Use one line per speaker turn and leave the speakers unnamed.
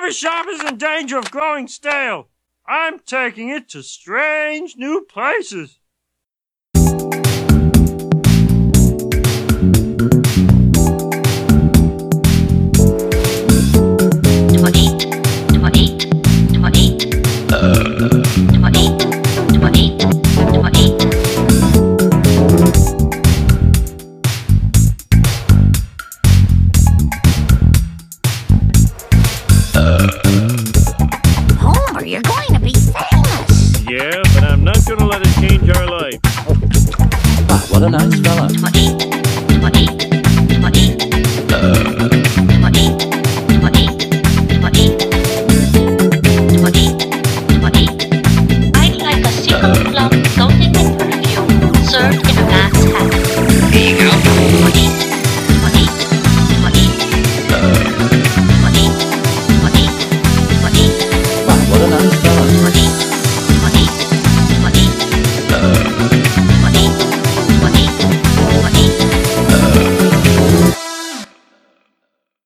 barbershop is in danger of growing stale. I'm taking it to strange new places.